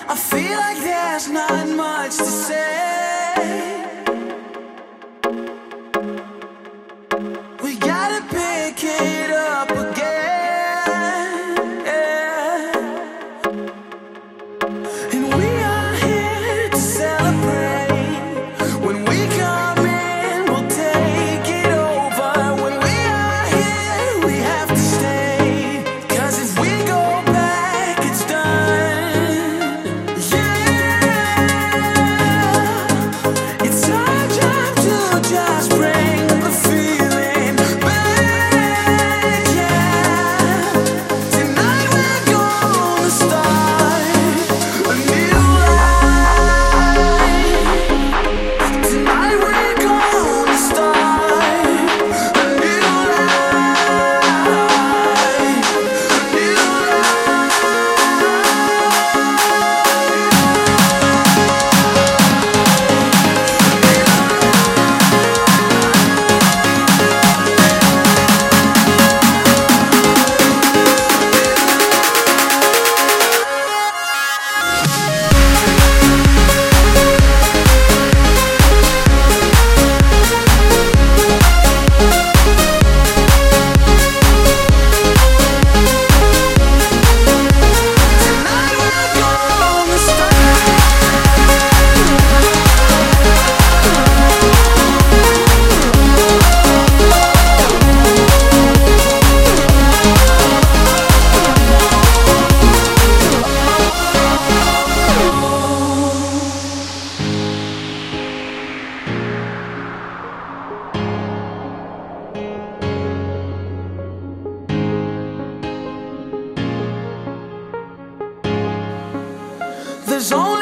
I feel like there's not much to say. We gotta pick it up again, yeah. And we are here to celebrate. When we come in, we'll take it over. When we are here, we have to stay. 'Cause if we go back, it's done. Yeah, it's our job to just bring the feeling back, yeah. Tonight we're gonna start a new life. Tonight we're gonna start a new life, a new There's only